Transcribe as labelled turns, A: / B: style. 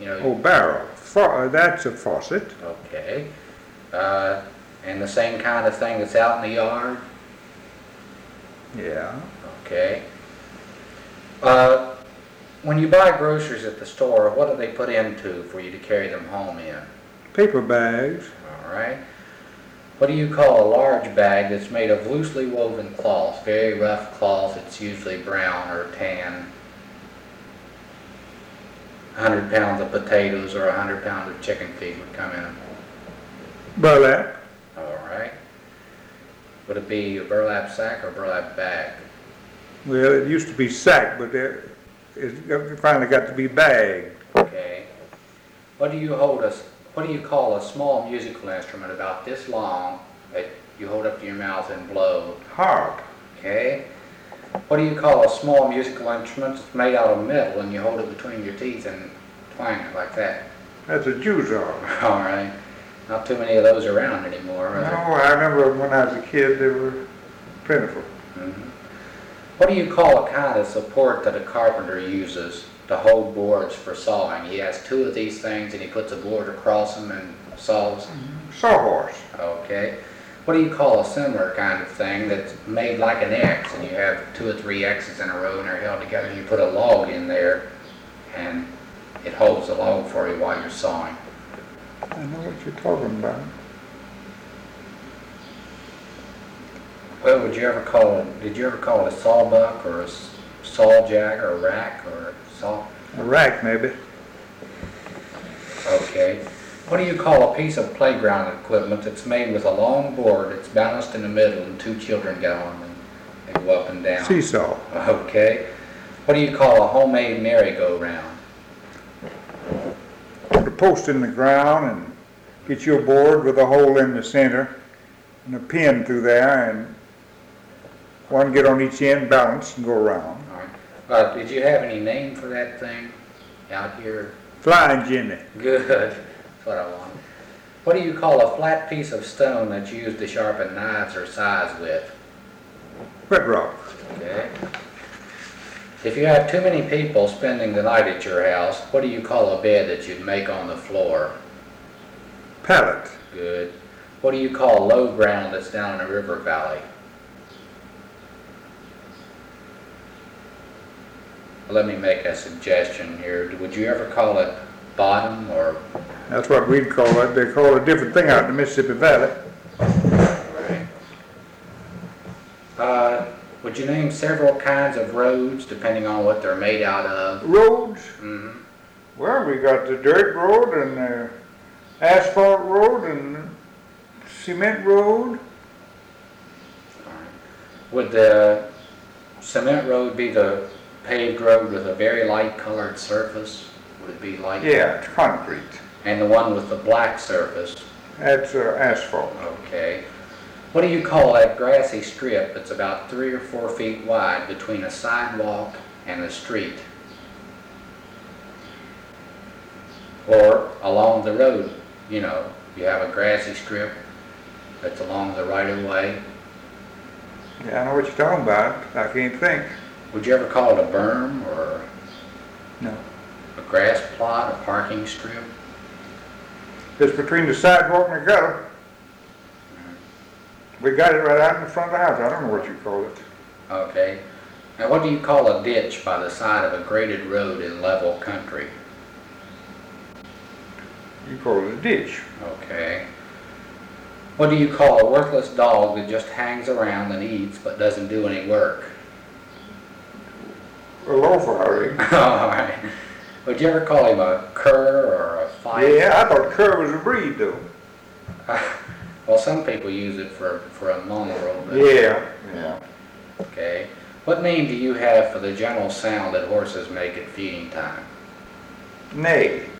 A: You know.
B: Oh, barrel. That's a faucet.
A: Okay. And the same kind of thing that's out in the yard?
B: Yeah.
A: Okay. When you buy groceries at the store, what do they put into for you to carry them home in?
B: Paper bags.
A: All right. What do you call a large bag that's made of loosely woven cloth, very rough cloth? It's usually brown or tan. 100 pounds of potatoes or 100 pounds of chicken feet would come in.
B: Burlap.
A: All right. Would it be a burlap sack or a burlap bag?
B: Well, it used to be sack, but it finally got to be bagged.
A: Okay. What do you call a small musical instrument about this long that you hold up to your mouth and blow?
B: Harp.
A: Okay. What do you call a small musical instrument that's made out of metal and you hold it between your teeth and twang it like that?
B: That's a Jew's harp.
A: All right. Not too many of those around anymore, are
B: No,
A: there?
B: I remember when I was a kid, they were plentiful.
A: Mm-hmm. What do you call a kind of support that a carpenter uses to hold boards for sawing? He has two of these things and he puts a board across them and saws.
B: Sawhorse.
A: Okay. What do you call a similar kind of thing that's made like an X and you have 2 or 3 X's in a row and they're held together and you put a log in there and it holds the log for you while you're sawing?
B: I know what you're talking about.
A: Well, did you ever call it a sawbuck or a saw jack or a rack or a saw?
B: A rack, maybe.
A: Okay. What do you call a piece of playground equipment that's made with a long board that's balanced in the middle and 2 children get on and they go up and down?
B: Seesaw.
A: Okay. What do you call a homemade merry-go-round?
B: Put a post in the ground and get you a board with a hole in the center and a pin through there, and one get on each end, balance, and go around.
A: All right. Did you have any name for that thing out here?
B: Flying Jimmy.
A: Good. That's what I wanted. What do you call a flat piece of stone that's used to sharpen knives or saws with?
B: Wet rock.
A: Okay. If you have too many people spending the night at your house, what do you call a bed that you'd make on the floor?
B: Pallet.
A: Good. What do you call low ground that's down in a river valley? Let me make a suggestion here. Would you ever call it bottom or?
B: That's what we'd call it. They call it a different thing out in the Mississippi Valley.
A: Right. Would you name several kinds of roads depending on what they're made out of?
B: Roads?
A: Mm-hmm.
B: Well, we got the dirt road and the asphalt road and cement road.
A: All right. Would the cement road be the paved road with a very light colored surface? Would it be light?
B: Yeah, it's concrete.
A: And the one with the black surface?
B: That's asphalt.
A: Okay. What do you call that grassy strip that's about 3 or 4 feet wide between a sidewalk and the street? Or along the road, you know, you have a grassy strip that's along the right of way.
B: Yeah, I know what you're talking about. I can't think.
A: Would you ever call it a berm or
B: No.
A: a grass plot, a parking strip?
B: It's between the sidewalk and the gutter. We got it right out in front of the house. I don't know what you call it.
A: Okay. Now what do you call a ditch by the side of a graded road in level country?
B: You call it a ditch.
A: Okay. What do you call a worthless dog that just hangs around and eats but doesn't do any work?
B: A loafer, I reckon.
A: All right. Would you ever call him a cur or a fight?
B: Yeah, I thought cur was a breed, though.
A: Well, some people use it for a mongrel. But,
B: Yeah.
A: okay. What name do you have for the general sound that horses make at feeding time?
B: Nay.